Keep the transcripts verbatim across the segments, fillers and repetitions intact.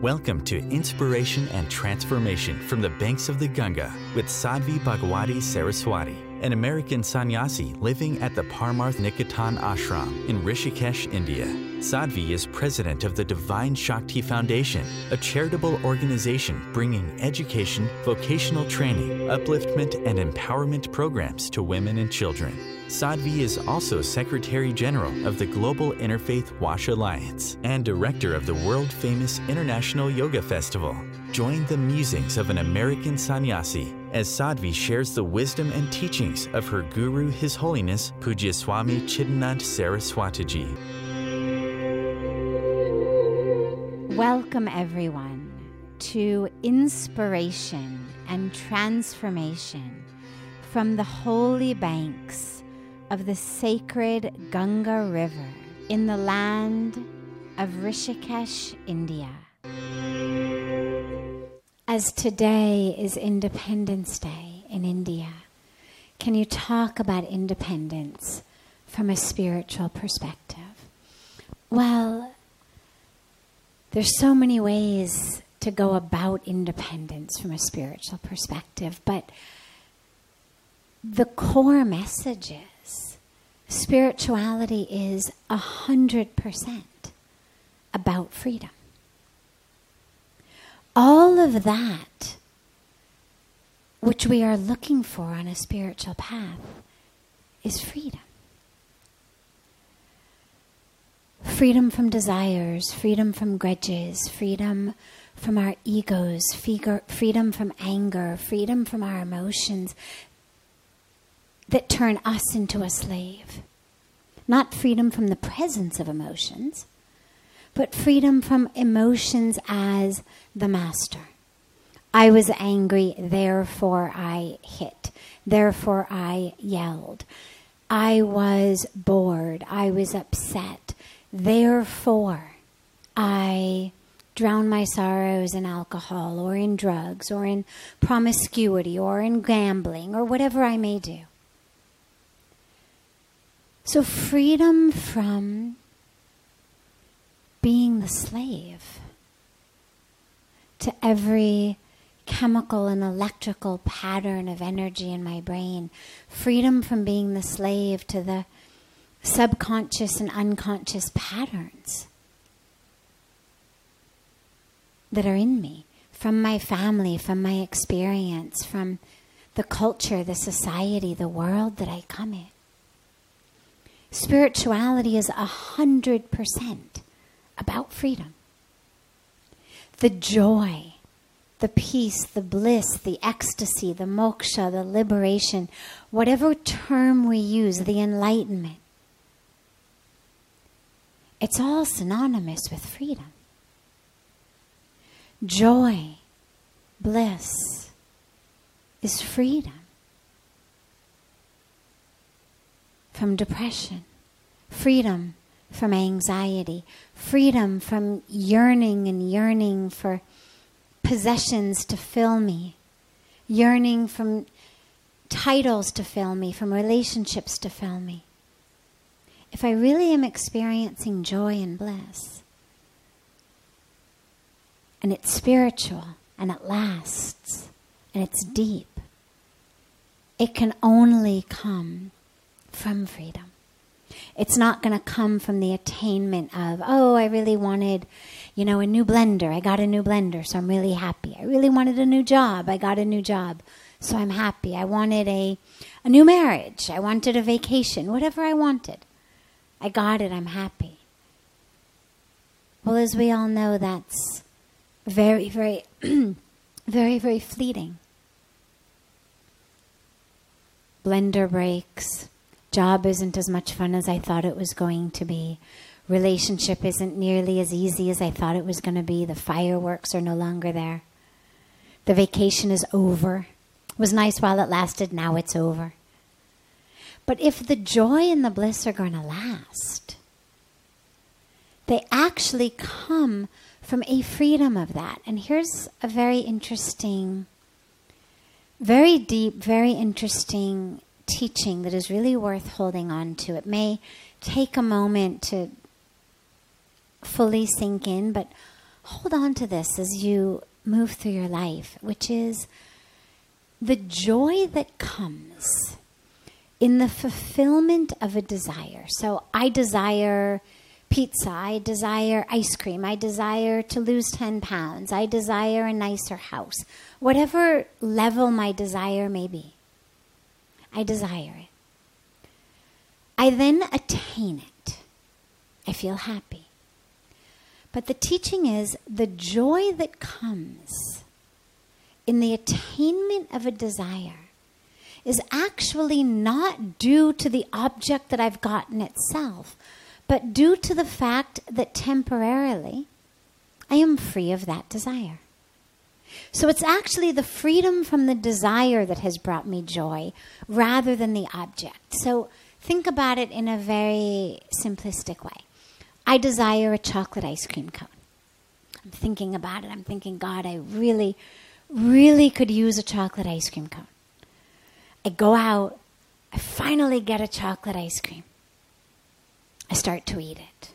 Welcome to Inspiration and Transformation from the Banks of the Ganga with Sadhvi Bhagwati Saraswati, an American sannyasi living at the Parmarth Niketan Ashram in Rishikesh, India. Sadhvi is president of the Divine Shakti Foundation, a charitable organization bringing education, vocational training, upliftment, and empowerment programs to women and children. Sadhvi is also Secretary General of the Global Interfaith Wash Alliance and Director of the world-famous International Yoga Festival. Join the musings of an American sannyasi as Sadhvi shares the wisdom and teachings of her guru, His Holiness Pujya Swami Chidanand Saraswatiji. Welcome, everyone, to Inspiration and Transformation from the holy banks of the sacred Ganga River in the land of Rishikesh, India. As today is Independence Day in India, can you talk about independence from a spiritual perspective? Well, there's so many ways to go about independence from a spiritual perspective, but the core message is spirituality is a hundred percent about freedom. All of that which we are looking for on a spiritual path is freedom. Freedom from desires, freedom from grudges, freedom from our egos, freedom from anger, freedom from our emotions that turn us into a slave. Not freedom from the presence of emotions, but freedom from emotions as the master. I was angry, therefore I hit. Therefore I yelled. I was bored. I was upset. Therefore I drown my sorrows in alcohol or in drugs or in promiscuity or in gambling or whatever I may do. So freedom from being the slave to every chemical and electrical pattern of energy in my brain. Freedom from being the slave to the subconscious and unconscious patterns that are in me, from my family, from my experience, from the culture, the society, the world that I come in. Spirituality is a hundred percent about freedom. The joy, the peace, the bliss, the ecstasy, the moksha, the liberation, whatever term we use, the enlightenment, it's all synonymous with freedom. Joy, bliss is freedom from depression, freedom from anxiety, freedom from yearning and yearning for possessions to fill me, yearning from titles to fill me, from relationships to fill me. If I really am experiencing joy and bliss, and it's spiritual, and it lasts, and it's deep, it can only come from freedom. It's not going to come from the attainment of, oh, I really wanted, you know, a new blender. I got a new blender, so I'm really happy. I really wanted a new job. I got a new job, so I'm happy. I wanted a, a new marriage. I wanted a vacation. Whatever I wanted, I got it. I'm happy. Well, as we all know, that's very, very, very, very fleeting. Blender breaks. Job isn't as much fun as I thought it was going to be. Relationship isn't nearly as easy as I thought it was going to be. The fireworks are no longer there. The vacation is over. It was nice while it lasted. Now it's over. But if the joy and the bliss are going to last, they actually come from a freedom of that. And here's a very interesting, very deep, very interesting teaching that is really worth holding on to. It may take a moment to fully sink in, but hold on to this as you move through your life, which is the joy that comes in the fulfillment of a desire. So I desire pizza, I desire ice cream, I desire to lose ten pounds, I desire a nicer house. Whatever level my desire may be, I desire it. I then attain it. I feel happy. But the teaching is the joy that comes in the attainment of a desire is actually not due to the object that I've gotten itself, but due to the fact that temporarily I am free of that desire. So it's actually the freedom from the desire that has brought me joy rather than the object. So think about it in a very simplistic way. I desire a chocolate ice cream cone. I'm thinking about it. I'm thinking, God, I really, really could use a chocolate ice cream cone. I go out. I finally get a chocolate ice cream. I start to eat it.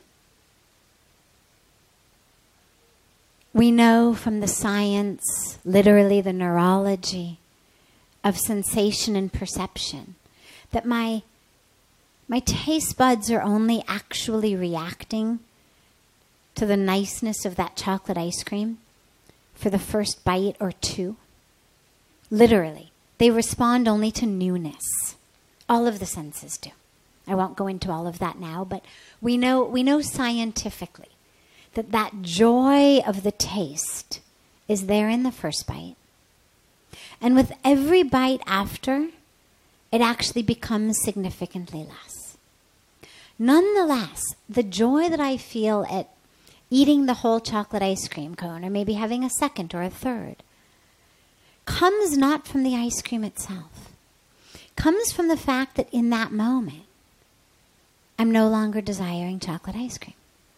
We know from the science, literally the neurology of sensation and perception, that my my taste buds are only actually reacting to the niceness of that chocolate ice cream for the first bite or two. Literally, they respond only to newness. All of the senses do. I won't go into all of that now, but we know we know scientifically that that joy of the taste is there in the first bite. And with every bite after, it actually becomes significantly less. Nonetheless, the joy that I feel at eating the whole chocolate ice cream cone, or maybe having a second or a third, comes not from the ice cream itself. Comes from the fact that in that moment, I'm no longer desiring chocolate ice cream.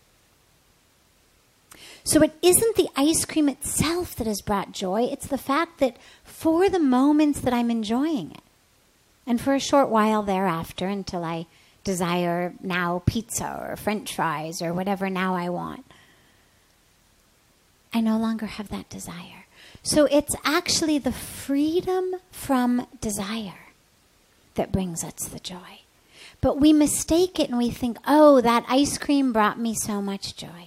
So it isn't the ice cream itself that has brought joy. It's the fact that for the moments that I'm enjoying it, and for a short while thereafter until I desire now pizza or French fries or whatever now I want, I no longer have that desire. So it's actually the freedom from desire that brings us the joy. But we mistake it and we think, oh, that ice cream brought me so much joy.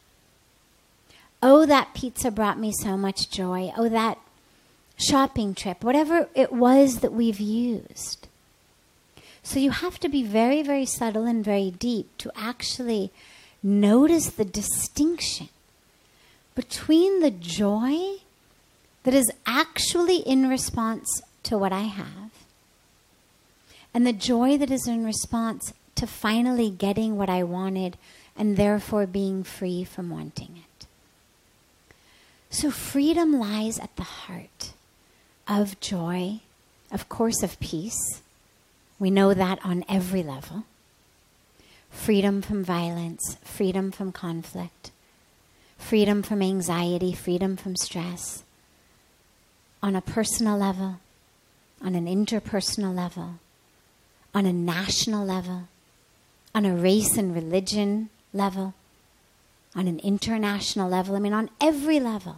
Oh, that pizza brought me so much joy. Oh, that shopping trip, whatever it was that we've used. So you have to be very, very subtle and very deep to actually notice the distinction between the joy that is actually in response to what I have and the joy that is in response to finally getting what I wanted and therefore being free from wanting it. So freedom lies at the heart of joy, of course of peace. We know that on every level. Freedom from violence, freedom from conflict, freedom from anxiety, freedom from stress. On a personal level, on an interpersonal level, on a national level, on a race and religion level, on an international level, I mean on every level.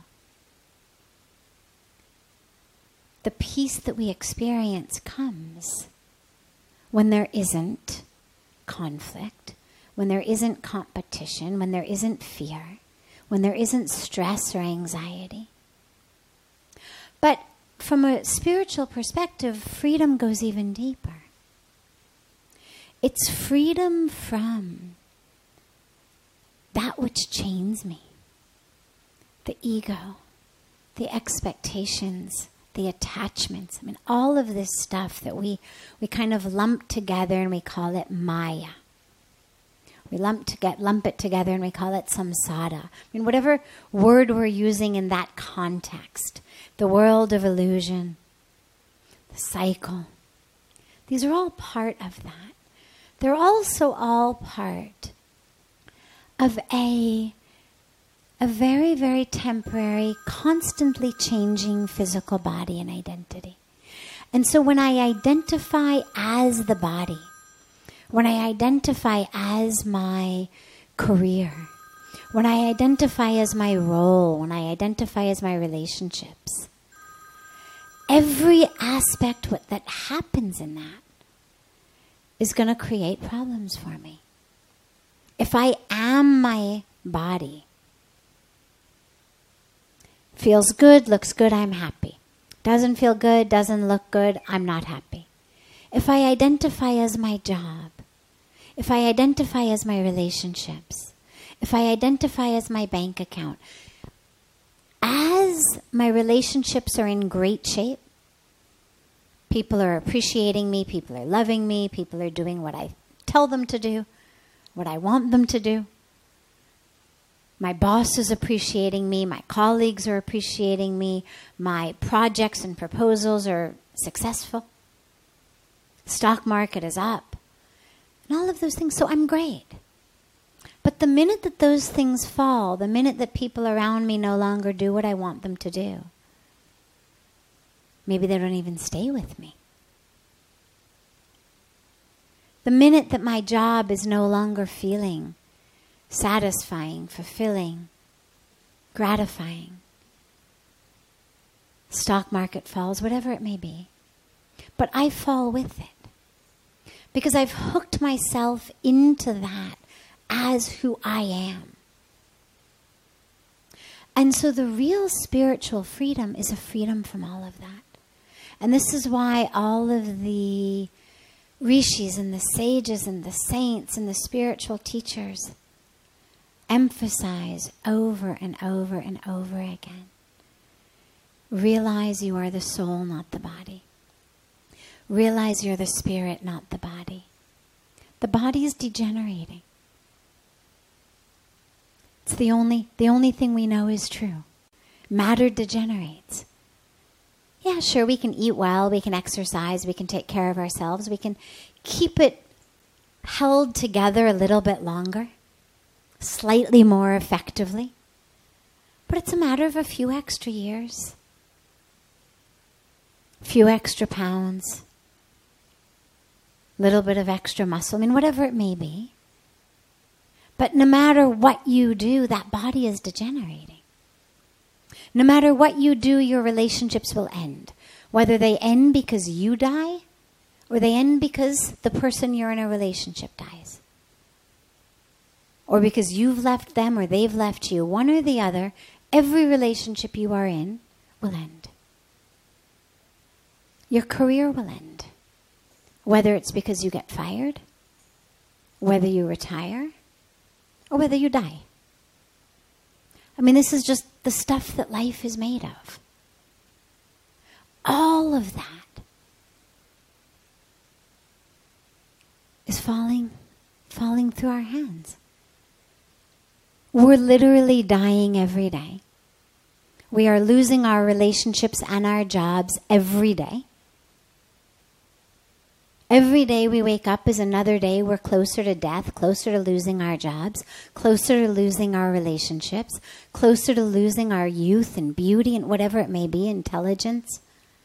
The peace that we experience comes when there isn't conflict, when there isn't competition, when there isn't fear, when there isn't stress or anxiety. But from a spiritual perspective, freedom goes even deeper. It's freedom from that which chains me, the ego, the expectations, the attachments. I mean, all of this stuff that we, we kind of lump together and we call it Maya. We lump, to get, lump it together and we call it samsara. I mean, whatever word we're using in that context, the world of illusion, the cycle, these are all part of that. They're also all part of a a very, very temporary, constantly changing physical body and identity. And so when I identify as the body, when I identify as my career, when I identify as my role, when I identify as my relationships, every aspect what, that happens in that is going to create problems for me. If I am my body, feels good, looks good, I'm happy. Doesn't feel good, doesn't look good, I'm not happy. If I identify as my job, if I identify as my relationships, if I identify as my bank account, as my relationships are in great shape, people are appreciating me, people are loving me, people are doing what I tell them to do, what I want them to do. My boss is appreciating me, my colleagues are appreciating me, my projects and proposals are successful. Stock market is up. And all of those things, so I'm great. But the minute that those things fall, the minute that people around me no longer do what I want them to do, maybe they don't even stay with me. The minute that my job is no longer feeling satisfying, fulfilling, gratifying, stock market falls, whatever it may be, but I fall with it. Because I've hooked myself into that as who I am. And so the real spiritual freedom is a freedom from all of that. And this is why all of the rishis and the sages and the saints and the spiritual teachers emphasize over and over and over again. Realize you are the soul, not the body. Realize you're the spirit, not the body. The body is degenerating. It's the only, the only thing we know is true. Matter degenerates. Yeah, sure, we can eat well, we can exercise, we can take care of ourselves, we can keep it held together a little bit longer, slightly more effectively. But it's a matter of a few extra years, a few extra pounds, little bit of extra muscle, I mean, whatever it may be. But no matter what you do, that body is degenerating. No matter what you do, your relationships will end. Whether they end because you die, or they end because the person you're in a relationship dies. Or because you've left them or they've left you, one or the other, every relationship you are in will end. Your career will end. Whether it's because you get fired, whether you retire, or whether you die. I mean, this is just the stuff that life is made of. All of that is falling, falling through our hands. We're literally dying every day. We are losing our relationships and our jobs every day. Every day we wake up is another day we're closer to death, closer to losing our jobs, closer to losing our relationships, closer to losing our youth and beauty and whatever it may be, intelligence.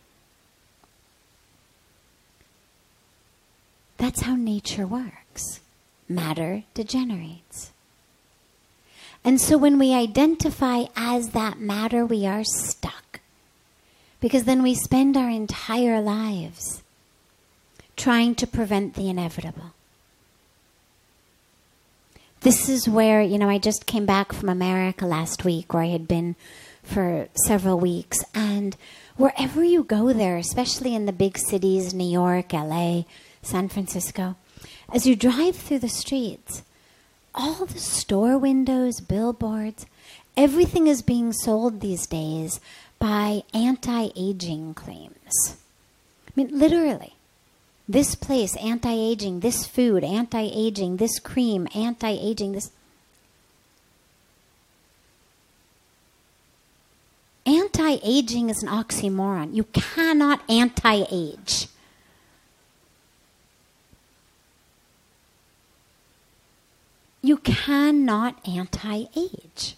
That's how nature works. Matter degenerates. And so when we identify as that matter, we are stuck. Because then we spend our entire lives trying to prevent the inevitable. This is where, you know, I just came back from America last week, where I had been for several weeks. And wherever you go there, especially in the big cities, New York, L A, San Francisco, as you drive through the streets, all the store windows, billboards, everything is being sold these days by anti-aging claims. I mean, literally. This place, anti-aging, this food, anti-aging, this cream, anti-aging, this. Anti-aging is an oxymoron. You cannot anti-age. You cannot anti-age.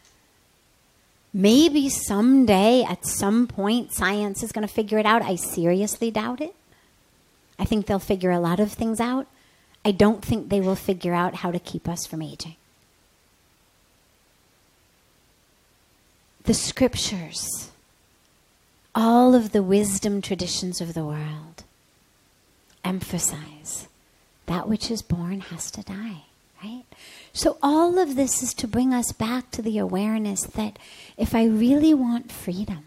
Maybe someday, at some point, science is going to figure it out. I seriously doubt it. I think they'll figure a lot of things out. I don't think they will figure out how to keep us from aging. the scriptures, all of the wisdom traditions of the world emphasize that which is born has to die, right? So all of this is to bring us back to the awareness that if I really want freedom,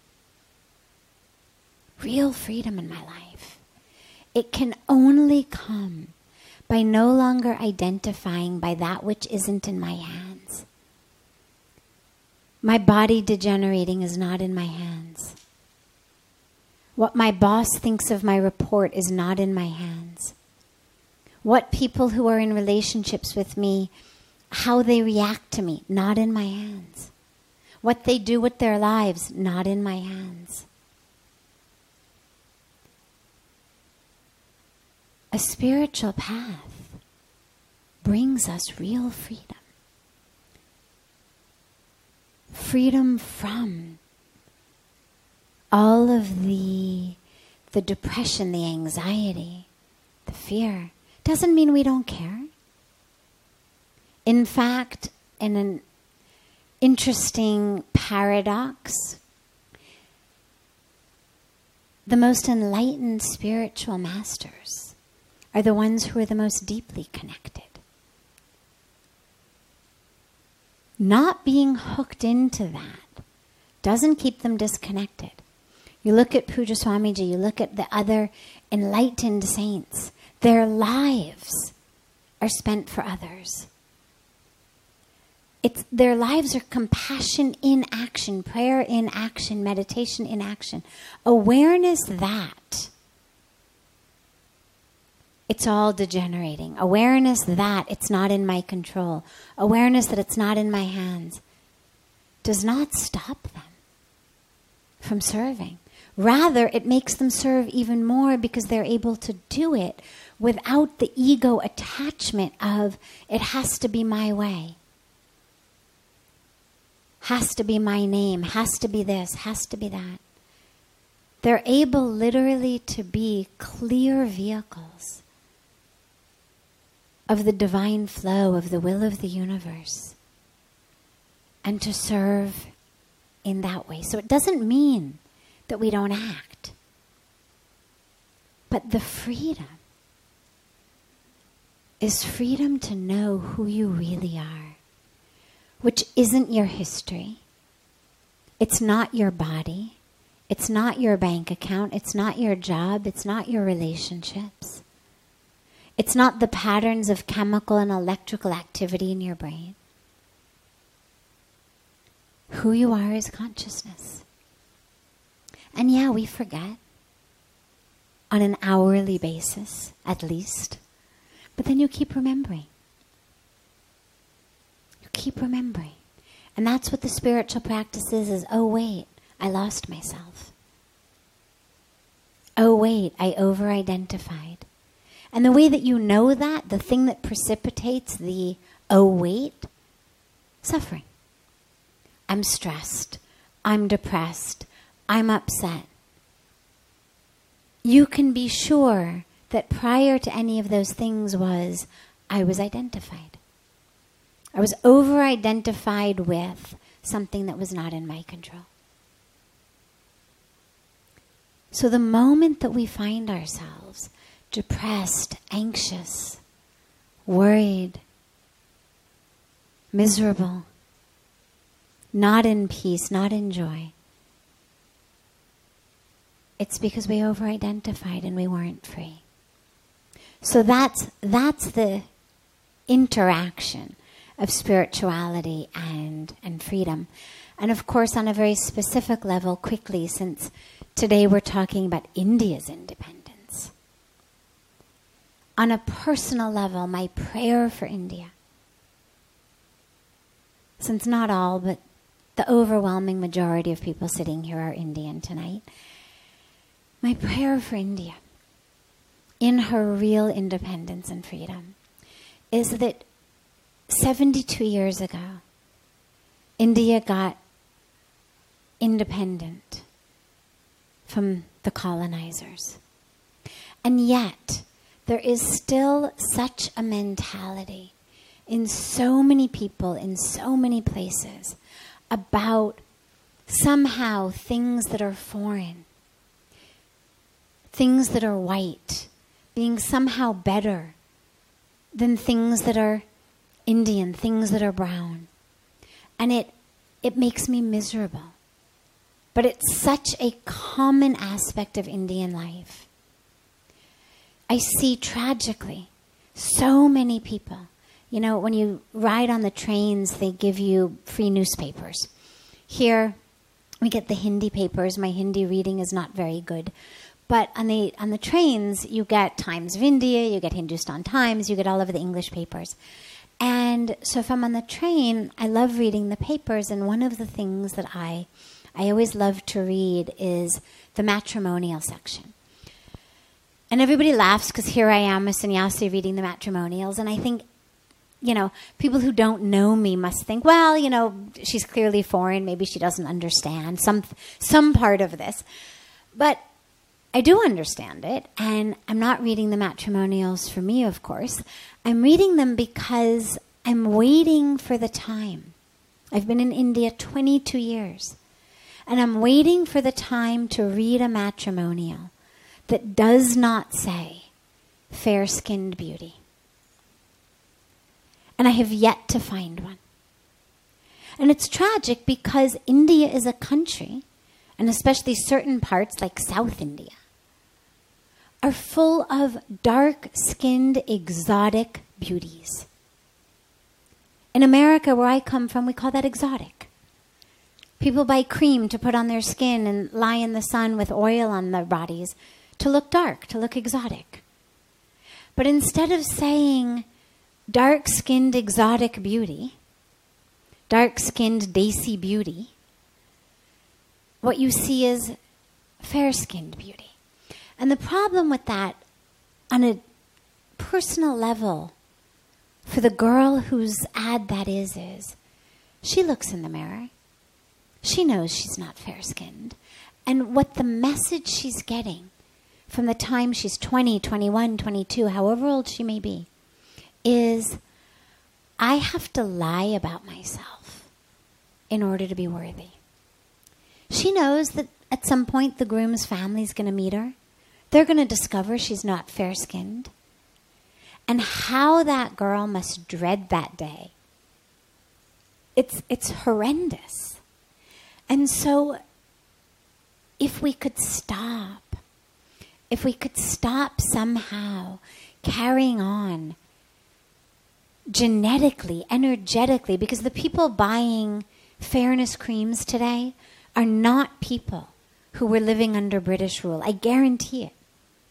real freedom in my life, it can only come by no longer identifying by that which isn't in my hands. My body degenerating is not in my hands. What my boss thinks of my report is not in my hands. What people who are in relationships with me, how they react to me, not in my hands. What they do with their lives, not in my hands. A spiritual path brings us real freedom. Freedom from all of the, the depression, the anxiety, the fear. Doesn't mean we don't care. In fact, in an interesting paradox, the most enlightened spiritual masters are the ones who are the most deeply connected. Not being hooked into that doesn't keep them disconnected. You look at Puja Swamiji, you look at the other enlightened saints, their lives are spent for others. It's, their lives are compassion in action, prayer in action, meditation in action. Awareness that it's all degenerating. Awareness that it's not in my control. Awareness that it's not in my hands does not stop them from serving. Rather, it makes them serve even more because they're able to do it without the ego attachment of it has to be my way. Has to be my name, has to be this, has to be that. They're able literally to be clear vehicles of the divine flow, of the will of the universe, and to serve in that way. So it doesn't mean that we don't act, but the freedom is freedom to know who you really are, which isn't your history. It's not your body. It's not your bank account. It's not your job. It's not your relationships. It's not the patterns of chemical and electrical activity in your brain. Who you are is consciousness. And yeah, we forget on an hourly basis, at least. But then you keep remembering. You keep remembering. And that's what the spiritual practice is, is, oh wait, I lost myself. Oh wait, I over-identified. And the way that you know that, the thing that precipitates the, oh wait, suffering. I'm stressed. I'm depressed. I'm upset. You can be sure that prior to any of those things was, I was identified. I was over-identified with something that was not in my control. So the moment that we find ourselves depressed, anxious, worried, miserable, not in peace, not in joy, it's because we over-identified and we weren't free. So that's that's the interaction of spirituality and, and freedom. And of course, on a very specific level, quickly, since today we're talking about India's independence. On a personal level, my prayer for India, since not all, but the overwhelming majority of people sitting here are Indian tonight, my prayer for India, in her real independence and freedom, is that seventy-two years ago, India got independent from the colonizers. And yet, there is still such a mentality in so many people, in so many places, about somehow things that are foreign, things that are white, being somehow better than things that are Indian, things that are brown. And it it makes me miserable. But it's such a common aspect of Indian life. I see tragically so many people. You know, when you ride on the trains, they give you free newspapers. Here, we get the Hindi papers. My Hindi reading is not very good. But on the on the trains, you get Times of India, you get Hindustan Times, you get all of the English papers. And so if I'm on the train, I love reading the papers. And one of the things that I, I always love to read is the matrimonial section. And everybody laughs because here I am, a sannyasi, reading the matrimonials. And I think, you know, people who don't know me must think, well, you know, she's clearly foreign. Maybe she doesn't understand some some part of this. But I do understand it. And I'm not reading the matrimonials for me, of course. I'm reading them because I'm waiting for the time. I've been in India twenty-two years. And I'm waiting for the time to read a matrimonial that does not say fair-skinned beauty. And I have yet to find one. And it's tragic because India is a country, and especially certain parts like South India, are full of dark-skinned, exotic beauties. In America, where I come from, we call that exotic. People buy cream to put on their skin and lie in the sun with oil on their bodies to look dark, to look exotic. But instead of saying dark-skinned exotic beauty, dark-skinned desi beauty, what you see is fair-skinned beauty. And the problem with that, on a personal level, for the girl whose ad that is, is she looks in the mirror. She knows she's not fair-skinned. And what the message she's getting from the time she's twenty, twenty-one, twenty-two, however old she may be, is I have to lie about myself in order to be worthy. She knows that at some point the groom's family is going to meet her. They're going to discover she's not fair-skinned. And how that girl must dread that day. It's, it's horrendous. And so if we could stop, if we could stop somehow carrying on genetically, energetically, because the people buying fairness creams today are not people who were living under British rule. I guarantee it.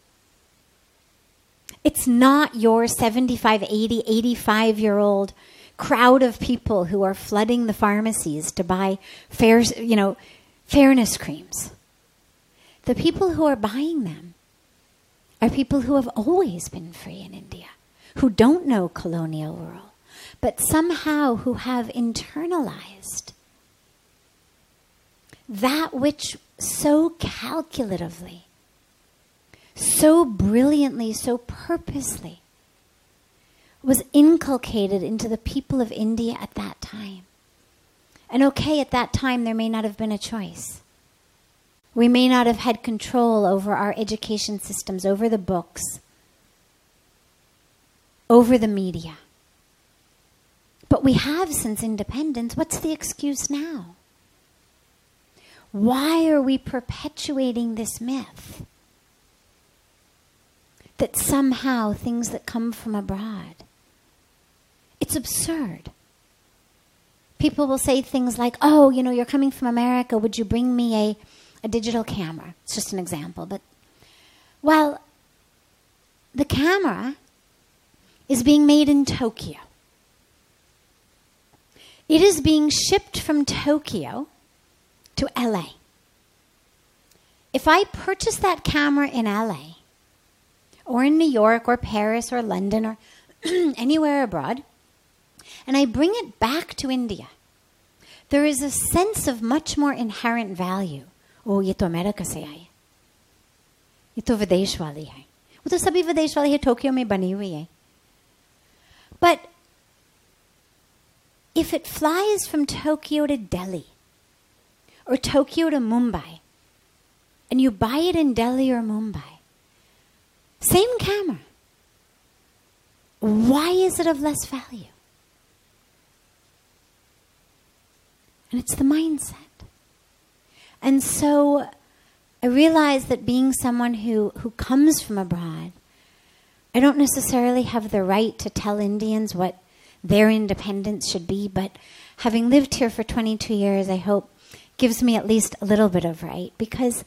It's not your seventy-five, eighty, eighty-five-year-old crowd of people who are flooding the pharmacies to buy fair, you know, fairness creams. The people who are buying them are people who have always been free in India, who don't know colonial rule, but somehow who have internalized that which so calculatively, so brilliantly, so purposely was inculcated into the people of India at that time. And okay, at that time there may not have been a choice. We may not have had control over our education systems, over the books, over the media. But we have since independence. What's the excuse now? Why are we perpetuating this myth that somehow things that come from abroad? It's absurd. People will say things like, oh, you know, you're coming from America, would you bring me a, a digital camera? It's just an example. But, well, the camera is being made in Tokyo. It is being shipped from Tokyo to L A. If I purchase that camera in L A, or in New York, or Paris, or London, or anywhere abroad, and I bring it back to India, there is a sense of much more inherent value. Oh, ye to America se aaye. Ye to Videsh wali hai. Wo to sabhi Videsh wali hai, Tokyo mein bani hui hai. But if it flies from Tokyo to Delhi, or Tokyo to Mumbai, and you buy it in Delhi or Mumbai, same camera, why is it of less value? And it's the mindset. And so I realized that being someone who, who comes from abroad, I don't necessarily have the right to tell Indians what their independence should be, but having lived here for twenty-two years, I hope gives me at least a little bit of right, because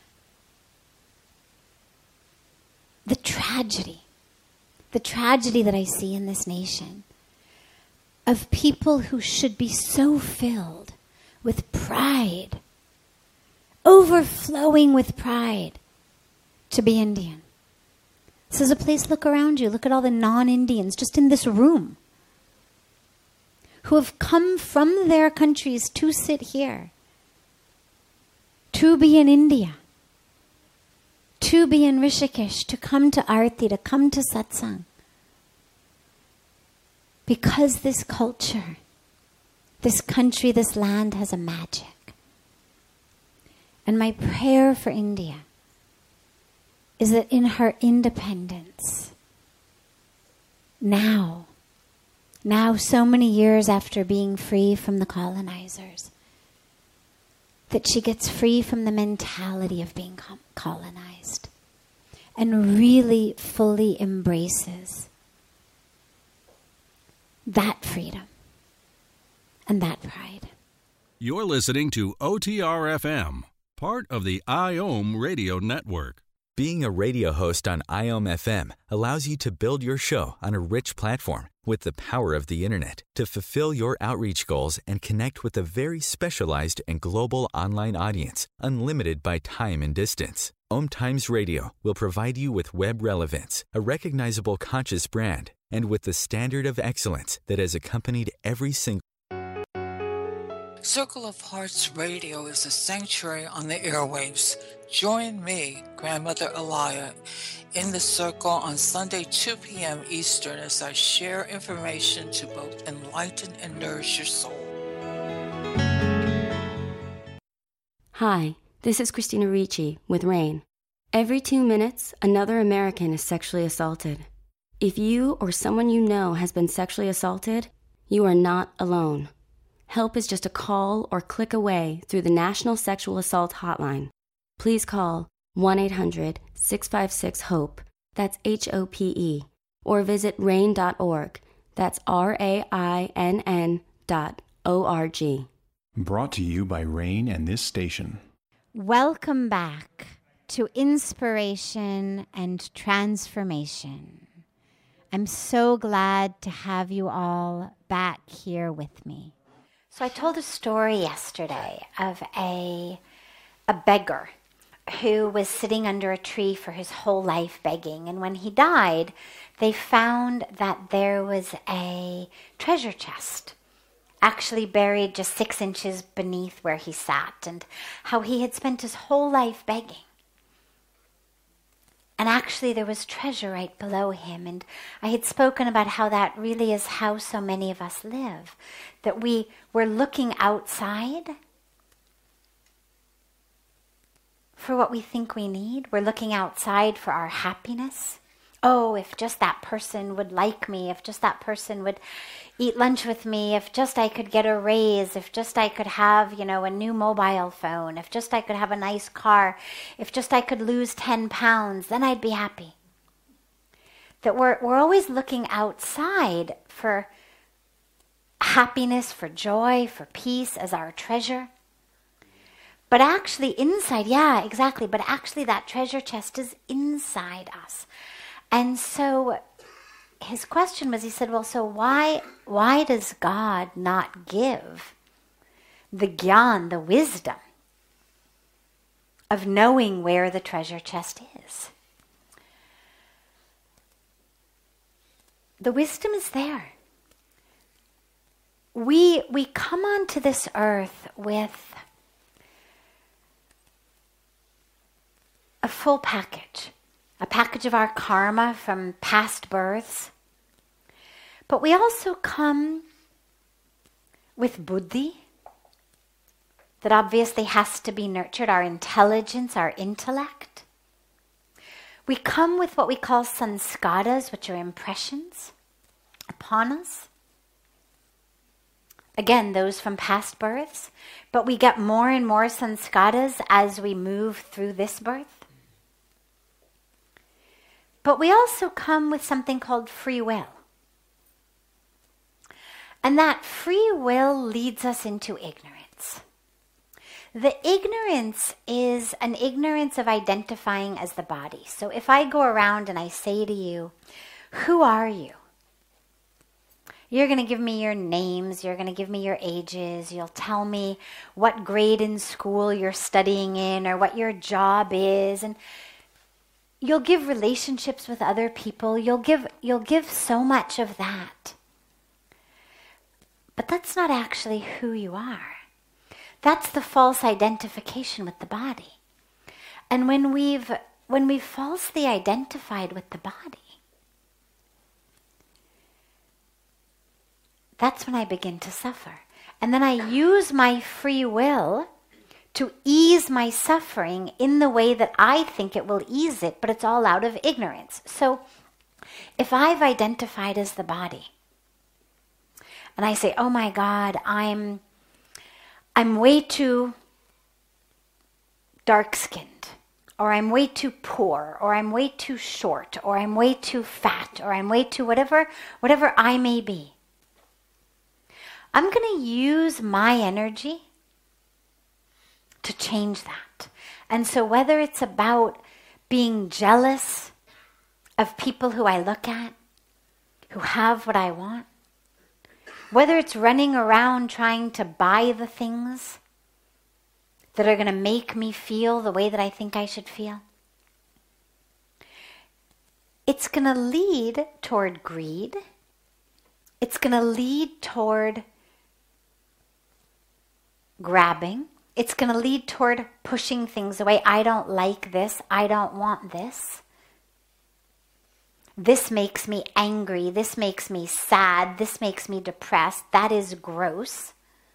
the tragedy, the tragedy that I see in this nation of people who should be so filled with pride, overflowing with pride to be Indian. This is a place, look around you, look at all the non-Indians just in this room who have come from their countries to sit here, to be in India, to be in Rishikesh, to come to Aarti, to come to Satsang. Because this culture, this country, this land has a magic. And my prayer for India is that in her independence, now, now so many years after being free from the colonizers, that she gets free from the mentality of being colonized and really fully embraces that freedom and that pride. You're listening to O T R F M, part of the I O M Radio Network. Being a radio host on I O M F M allows you to build your show on a rich platform with the power of the internet to fulfill your outreach goals and connect with a very specialized and global online audience, unlimited by time and distance. Om Times Radio will provide you with web relevance, a recognizable conscious brand, and with the standard of excellence that has accompanied every single Circle of Hearts Radio is a sanctuary on the airwaves. Join me, Grandmother Elia, in the circle on Sunday, two p.m. Eastern, as I share information to both enlighten and nourish your soul. Hi, this is Christina Ricci with RAIN. Every two minutes, another American is sexually assaulted. If you or someone you know has been sexually assaulted, you are not alone. Help is just a call or click away through the National Sexual Assault Hotline. Please call one eight hundred six five six HOPE, that's H O P E, or visit rain dot org, that's R A I N N dot O R G. Brought to you by RAIN and this station. Welcome back to Inspiration and Transformation. I'm so glad to have you all back here with me. So I told a story yesterday of a, a beggar who was sitting under a tree for his whole life begging. And when he died, they found that there was a treasure chest actually buried just six inches beneath where he sat, and how he had spent his whole life begging. And actually there was treasure right below him. And I had spoken about how that really is how so many of us live. That we, we're looking outside for what we think we need. We're looking outside for our happiness. Oh, if just that person would like me, if just that person would eat lunch with me, if just I could get a raise, if just I could have, you know, a new mobile phone, if just I could have a nice car, if just I could lose ten pounds, then I'd be happy. That we're we're always looking outside for happiness, for joy, for peace as our treasure. But actually inside, yeah, exactly, but actually that treasure chest is inside us. And so his question was, he said, well, so why why does God not give the gyan, the wisdom of knowing where the treasure chest is? The wisdom is there. We we come onto this earth with a full package. A package of our karma from past births. But we also come with buddhi, that obviously has to be nurtured, our intelligence, our intellect. We come with what we call sanskaras, which are impressions upon us. Again, those from past births, but we get more and more sanskaras as we move through this birth. But we also come with something called free will. And that free will leads us into ignorance. The ignorance is an ignorance of identifying as the body. So if I go around and I say to you, who are you? You're going to give me your names, you're going to give me your ages, you'll tell me what grade in school you're studying in or what your job is, and you'll give relationships with other people, you'll give you'll give so much of that. But that's not actually who you are. That's the false identification with the body. And when we've when we've falsely identified with the body, that's when I begin to suffer. And then I use my free will to ease my suffering in the way that I think it will ease it, but it's all out of ignorance. So if I've identified as the body, and I say, oh my God, I'm, I'm way too dark-skinned, or I'm way too poor, or I'm way too short, or I'm way too fat, or I'm way too whatever, whatever I may be. I'm going to use my energy to change that. And so whether it's about being jealous of people who I look at, who have what I want, whether it's running around trying to buy the things that are going to make me feel the way that I think I should feel, it's going to lead toward greed. It's going to lead toward grabbing. It's going to lead toward pushing things away. I don't like this. I don't want this. This makes me angry. This makes me sad. This makes me depressed. That is gross.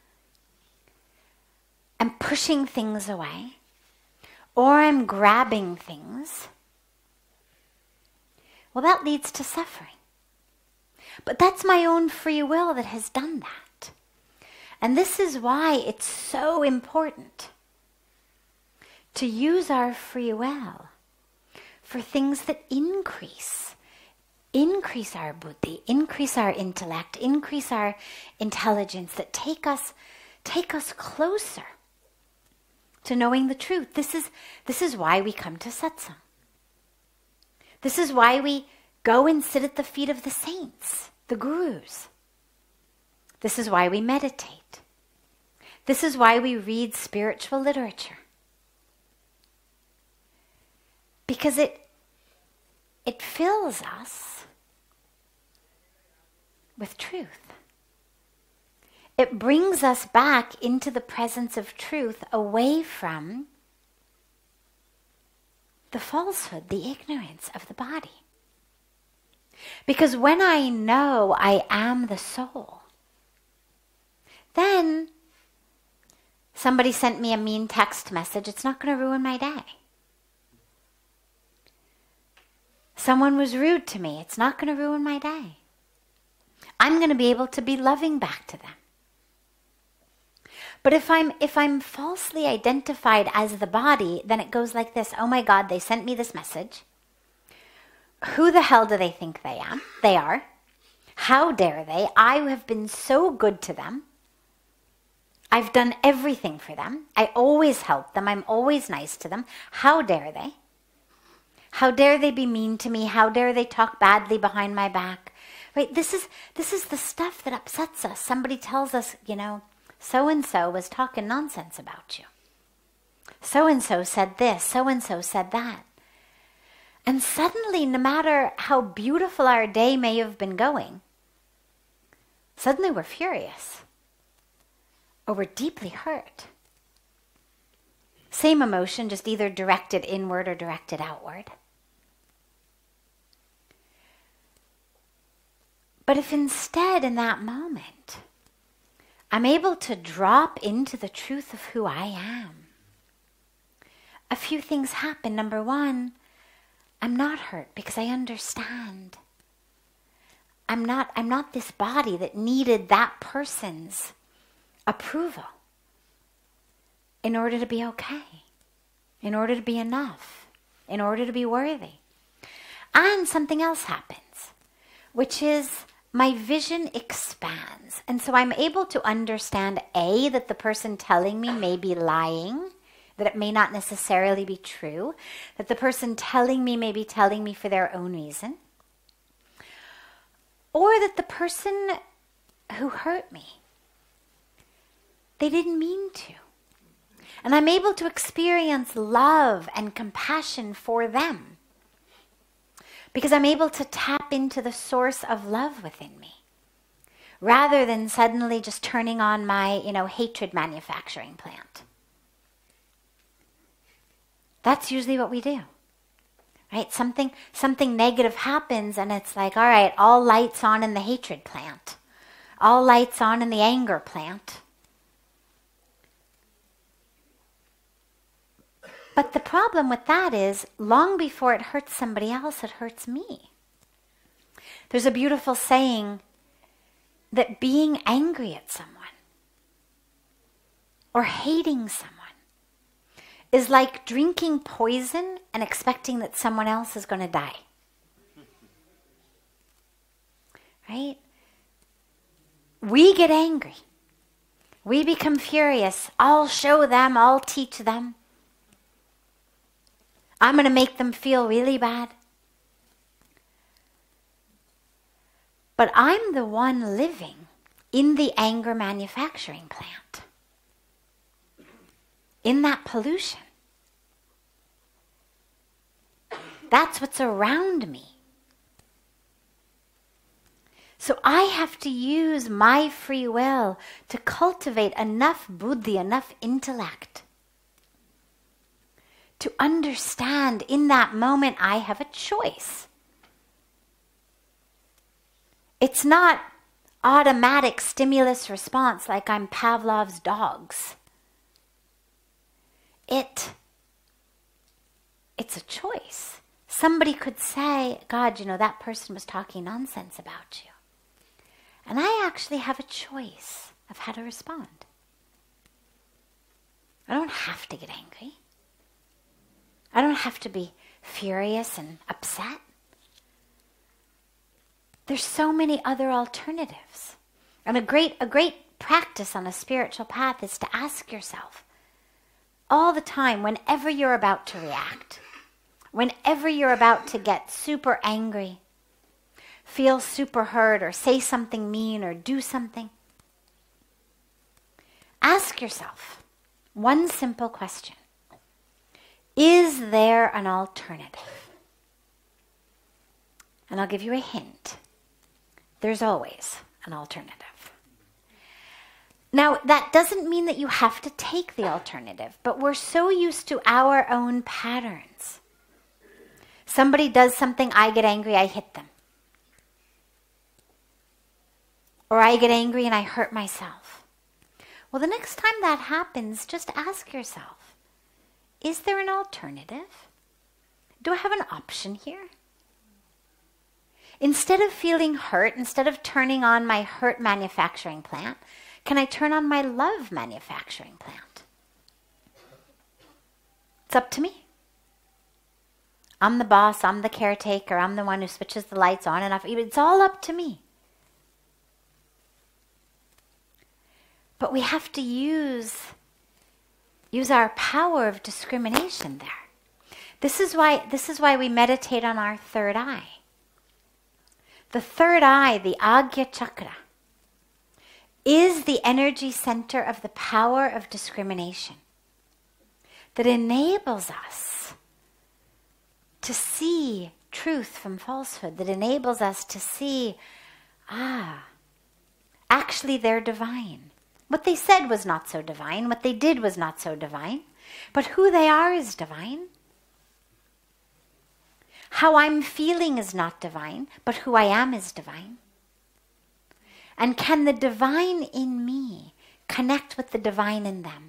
I'm pushing things away. Or I'm grabbing things. Well, that leads to suffering. But that's my own free will that has done that. And this is why it's so important to use our free will for things that increase, increase our buddhi, increase our intellect, increase our intelligence, that take us, take us closer to knowing the truth. This is, this is why we come to satsang. This is why we go and sit at the feet of the saints, the gurus. This is why we meditate. This is why we read spiritual literature. Because it, it fills us with truth. It brings us back into the presence of truth, away from the falsehood, the ignorance of the body. Because when I know I am the soul, then somebody sent me a mean text message, it's not going to ruin my day. Someone was rude to me, it's not going to ruin my day. I'm going to be able to be loving back to them. But if I'm if I'm falsely identified as the body, then it goes like this. Oh my God, they sent me this message. Who the hell do they think they am? They are. How dare they? I have been so good to them. I've done everything for them. I always help them. I'm always nice to them. How dare they? How dare they be mean to me? How dare they talk badly behind my back? Right? This is this is the stuff that upsets us. Somebody tells us, you know, so-and-so was talking nonsense about you. So-and-so said this. So-and-so said that. And suddenly, no matter how beautiful our day may have been going, suddenly we're furious. Or we're deeply hurt. Same emotion, just either directed inward or directed outward. But if instead in that moment I'm able to drop into the truth of who I am. A few things happen. Number one, I'm not hurt because I understand. I'm not, I'm not this body that needed that person's approval in order to be okay, in order to be enough, in order to be worthy. And something else happens, which is my vision expands. And so I'm able to understand, A, that the person telling me may be lying, that it may not necessarily be true, that the person telling me may be telling me for their own reason, or that the person who hurt me, they didn't mean to. And I'm able to experience love and compassion for them because I'm able to tap into the source of love within me rather than suddenly just turning on my, you know, hatred manufacturing plant. That's usually what we do, right? Something, something negative happens and it's like, all right, all lights on in the hatred plant, all lights on in the anger plant. But the problem with that is, long before it hurts somebody else, it hurts me. There's a beautiful saying that being angry at someone or hating someone is like drinking poison and expecting that someone else is going to die. Right? We get angry. We become furious. I'll show them, I'll teach them. I'm going to make them feel really bad. But I'm the one living in the anger manufacturing plant, in that pollution. That's what's around me. So I have to use my free will to cultivate enough buddhi, enough intellect, to understand in that moment I have a choice. It's not automatic stimulus response like I'm Pavlov's dogs. It, it's a choice. Somebody could say, God, you know, that person was talking nonsense about you. And I actually have a choice of how to respond. I don't have to get angry. I don't have to be furious and upset. There's so many other alternatives. And a great, a great practice on a spiritual path is to ask yourself all the time, whenever you're about to react, whenever you're about to get super angry, feel super hurt, or say something mean, or do something, ask yourself one simple question. Is there an alternative? And I'll give you a hint. There's always an alternative. Now, that doesn't mean that you have to take the alternative, but we're so used to our own patterns. Somebody does something, I get angry, I hit them. Or I get angry and I hurt myself. Well, the next time that happens, just ask yourself, is there an alternative? Do I have an option here? Instead of feeling hurt, instead of turning on my hurt manufacturing plant, can I turn on my love manufacturing plant? It's up to me. I'm the boss, I'm the caretaker, I'm the one who switches the lights on and off. It's all up to me. But we have to use Use our power of discrimination there. This is why, this is why we meditate on our third eye. The third eye, the Agya Chakra, is the energy center of the power of discrimination that enables us to see truth from falsehood, that enables us to see, ah, actually they're divine. What they said was not so divine. What they did was not so divine. But who they are is divine. How I'm feeling is not divine, but who I am is divine. And can the divine in me connect with the divine in them.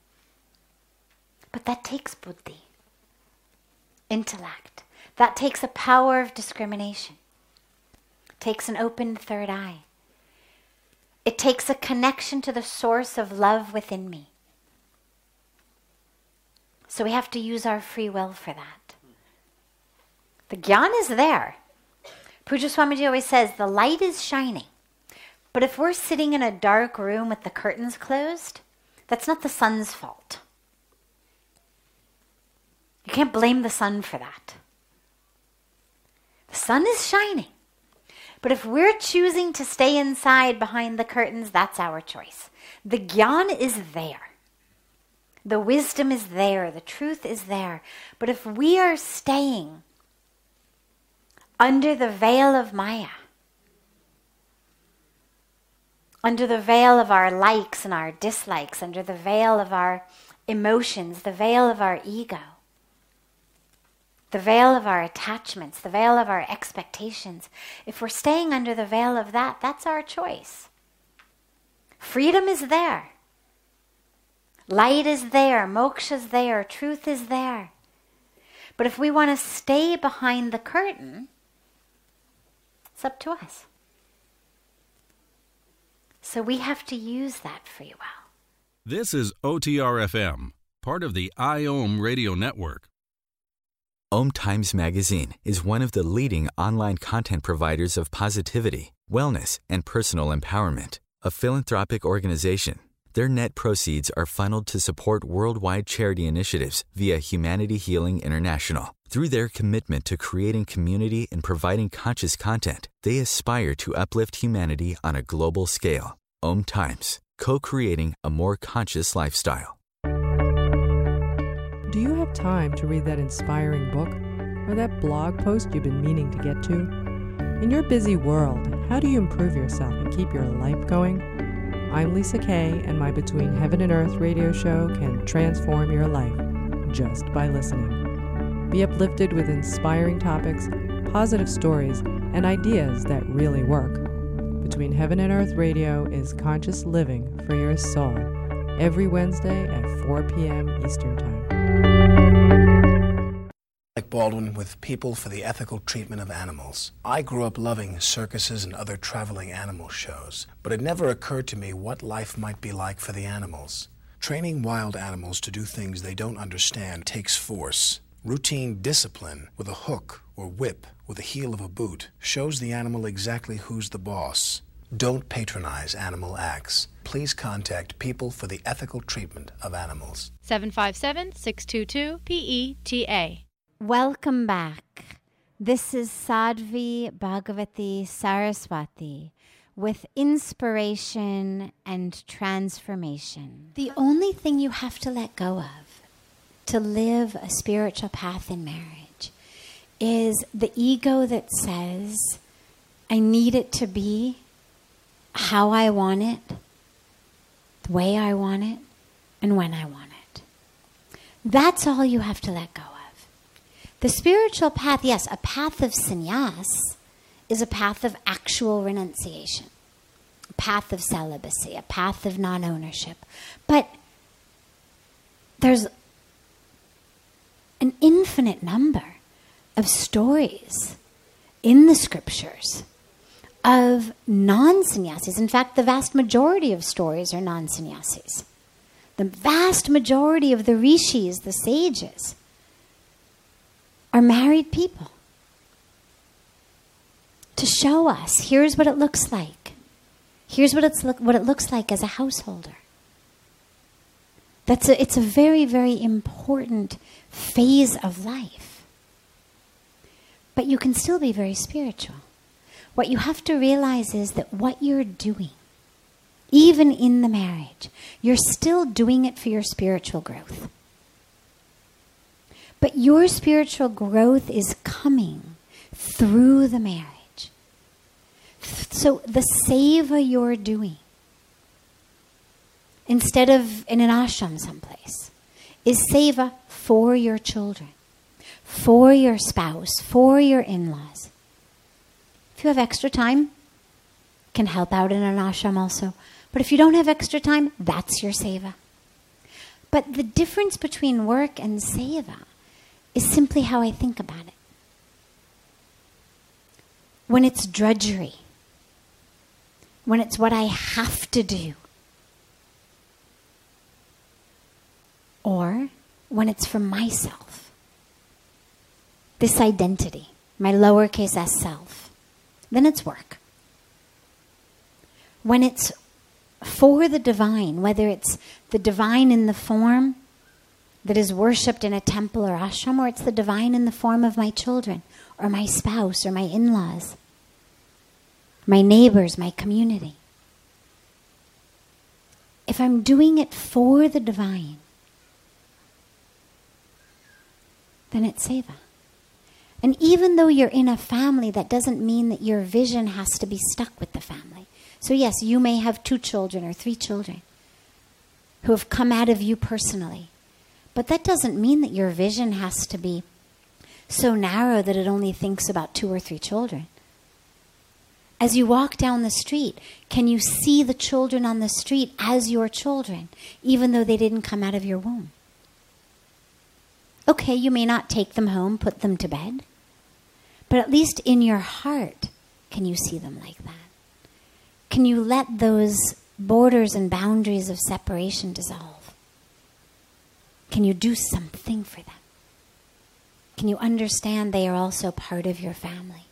But that takes buddhi, intellect. That takes a power of discrimination. It takes an open third eye. It takes a connection to the source of love within me. So we have to use our free will for that. The gyan is there. Pujya Swamiji always says the light is shining. But if we're sitting in a dark room with the curtains closed, that's not the sun's fault. You can't blame the sun for that. The sun is shining. But if we're choosing to stay inside behind the curtains, that's our choice. The gyan is there. The wisdom is there. The truth is there. But if we are staying under the veil of Maya, under the veil of our likes and our dislikes, under the veil of our emotions, the veil of our ego, the veil of our attachments, the veil of our expectations, if we're staying under the veil of that, that's our choice. Freedom is there. Light is there. Moksha is there. Truth is there. But if we want to stay behind the curtain, it's up to us. So we have to use that free will. This is O T R F M, part of the I O M Radio Network. Om Times Magazine is one of the leading online content providers of positivity, wellness, and personal empowerment. A philanthropic organization, their net proceeds are funneled to support worldwide charity initiatives via Humanity Healing International. Through their commitment to creating community and providing conscious content, they aspire to uplift humanity on a global scale. Om Times, co-creating a more conscious lifestyle. Do you have time to read that inspiring book or that blog post you've been meaning to get to? In your busy world, how do you improve yourself and keep your life going? I'm Lisa Kay, and my Between Heaven and Earth radio show can transform your life just by listening. Be uplifted with inspiring topics, positive stories, and ideas that really work. Between Heaven and Earth Radio is conscious living for your soul, every Wednesday at four p.m. Eastern Time. Alec Baldwin with People for the Ethical Treatment of Animals. I grew up loving circuses and other traveling animal shows, but it never occurred to me what life might be like for the animals. Training wild animals to do things they don't understand takes force. Routine discipline with a hook or whip with the heel of a boot shows the animal exactly who's the boss. Don't patronize animal acts. Please contact People for the Ethical Treatment of Animals. seven five seven, six two two, P E T A. Welcome back. This is Sadhvi Bhagavati Saraswati with inspiration and transformation. The only thing you have to let go of to live a spiritual path in marriage is the ego that says, I need it to be how I want it, the way I want it, and when I want it. That's all you have to let go of. The spiritual path, yes, a path of sannyas is a path of actual renunciation, a path of celibacy, a path of non-ownership. But there's an infinite number of stories in the scriptures of non-sannyasis. In fact, the vast majority of stories are non-sannyasis. The vast majority of the rishis, the sages, are married people. To show us, here's what it looks like. Here's what it's what it looks like as a householder. That's a, it's a very, very important phase of life. But you can still be very spiritual. What you have to realize is that what you're doing, even in the marriage, you're still doing it for your spiritual growth. But your spiritual growth is coming through the marriage. So the seva you're doing, instead of in an ashram someplace, is seva for your children, for your spouse, for your in-laws. If you have extra time, can help out in an ashram also. But if you don't have extra time, that's your seva. But the difference between work and seva is simply how I think about it. When it's drudgery, when it's what I have to do, or when it's for myself, this identity, my lowercase s self, then it's work. When it's for the divine, whether it's the divine in the form that is worshipped in a temple or ashram, or it's the divine in the form of my children, or my spouse, or my in-laws, my neighbors, my community. If I'm doing it for the divine, then it's seva. And even though you're in a family, that doesn't mean that your vision has to be stuck with the family. So yes, you may have two children or three children who have come out of you personally. But that doesn't mean that your vision has to be so narrow that it only thinks about two or three children. As you walk down the street, can you see the children on the street as your children, even though they didn't come out of your womb? Okay, you may not take them home, put them to bed, but at least in your heart, can you see them like that? Can you let those borders and boundaries of separation dissolve? Can you do something for them? Can you understand they are also part of your family?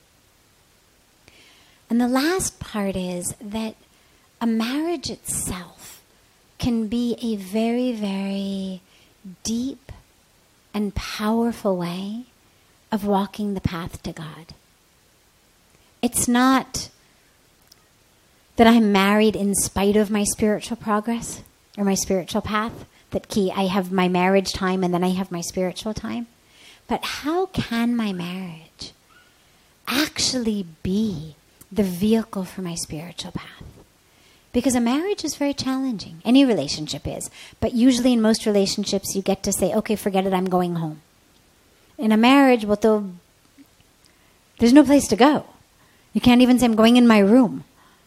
And the last part is that a marriage itself can be a very, very deep and powerful way of walking the path to God. It's not that I'm married in spite of my spiritual progress or my spiritual path, that key, I have my marriage time and then I have my spiritual time. But how can my marriage actually be the vehicle for my spiritual path? Because a marriage is very challenging. Any relationship is. But usually in most relationships, you get to say, okay, forget it, I'm going home. In a marriage, well, the, there's no place to go. You can't even say, I'm going in my room.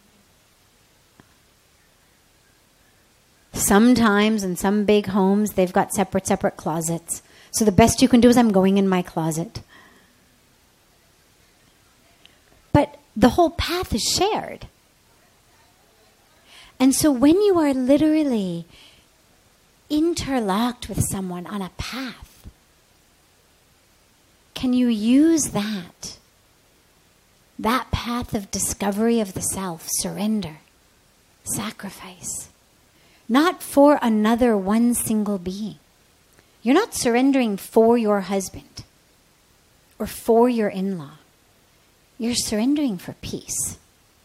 Sometimes in some big homes, they've got separate, separate closets. So the best you can do is, I'm going in my closet. But the whole path is shared. And so when you are literally interlocked with someone on a path, can you use that, that path of discovery of the self, surrender, sacrifice, not for another one single being. You're not surrendering for your husband or for your in-law. You're surrendering for peace.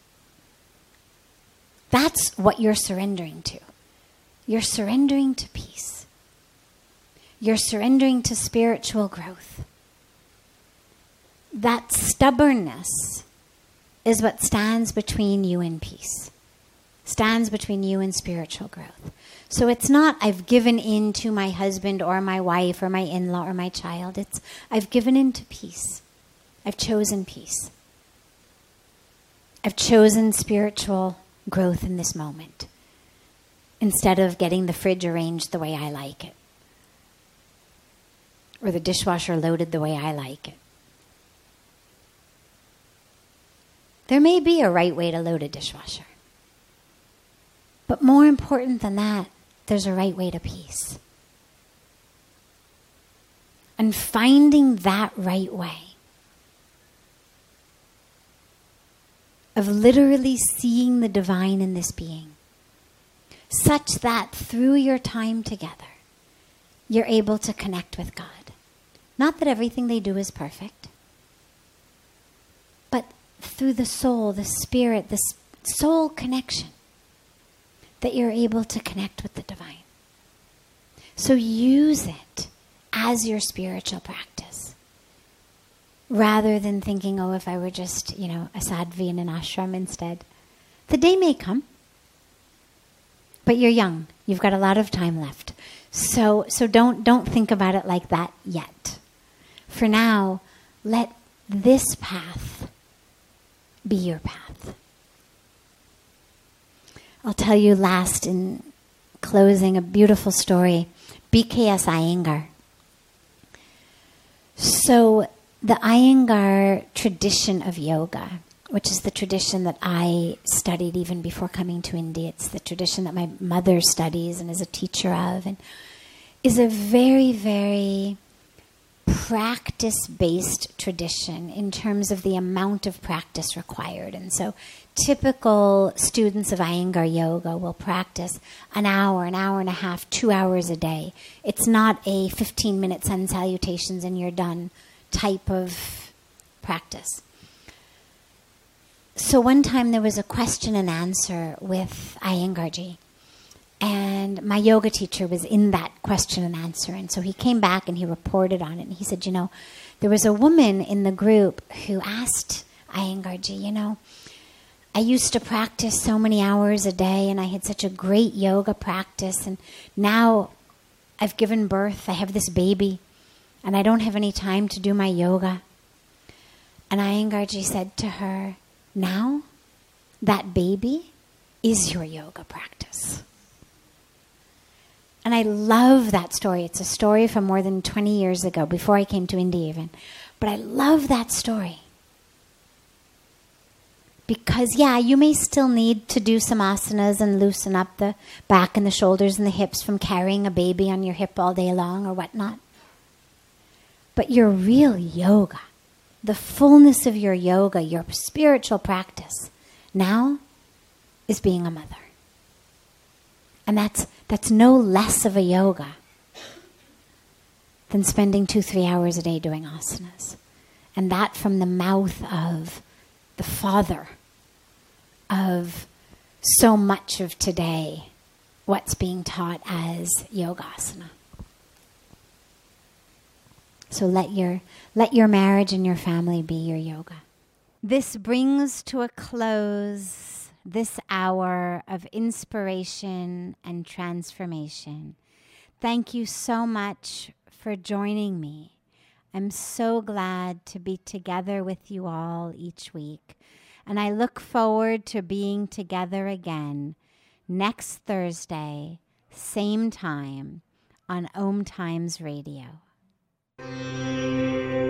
That's what you're surrendering to. You're surrendering to peace. You're surrendering to spiritual growth. That stubbornness is what stands between you and peace, stands between you and spiritual growth. So it's not, I've given in to my husband or my wife or my in-law or my child. It's, I've given in to peace. I've chosen peace. I've chosen spiritual growth in this moment, instead of getting the fridge arranged the way I like it, or the dishwasher loaded the way I like it. There may be a right way to load a dishwasher, but more important than that, there's a right way to peace. And finding that right way of literally seeing the divine in this being, such that through your time together, you're able to connect with God. Not that everything they do is perfect, but through the soul, the spirit, the soul connection, that you're able to connect with the divine. So use it as your spiritual practice, rather than thinking, oh, if I were just, you know, a sadhvi in an ashram instead. The day may come, but you're young. You've got a lot of time left. So so don't don't think about it like that yet. For now, let this path be your path. I'll tell you last in closing a beautiful story. B K S Iyengar. So the Iyengar tradition of yoga, which is the tradition that I studied even before coming to India, it's the tradition that my mother studies and is a teacher of, and is a very, very practice-based tradition in terms of the amount of practice required. And so typical students of Iyengar yoga will practice an hour, an hour and a half, two hours a day. It's not a fifteen-minute sun salutations and you're done type of practice. So one time there was a question and answer with Iyengarji. And my yoga teacher was in that question and answer. And so he came back and he reported on it. And he said, you know, there was a woman in the group who asked Iyengarji, you know, I used to practice so many hours a day and I had such a great yoga practice. And now I've given birth. I have this baby and I don't have any time to do my yoga. And Iyengarji said to her, now that baby is your yoga practice. And I love that story. It's a story from more than twenty years ago, before I came to India even. But I love that story. Because, yeah, you may still need to do some asanas and loosen up the back and the shoulders and the hips from carrying a baby on your hip all day long or whatnot. But your real yoga, the fullness of your yoga, your spiritual practice, now is being a mother. And that's that's no less of a yoga than spending two, three hours a day doing asanas. And that from the mouth of the father of so much of today, what's being taught as yogasana. So let your let your marriage and your family be your yoga. This brings to a close this hour of inspiration and transformation. Thank you so much for joining me. I'm so glad to be together with you all each week. And I look forward to being together again next Thursday, same time, on Om Times Radio.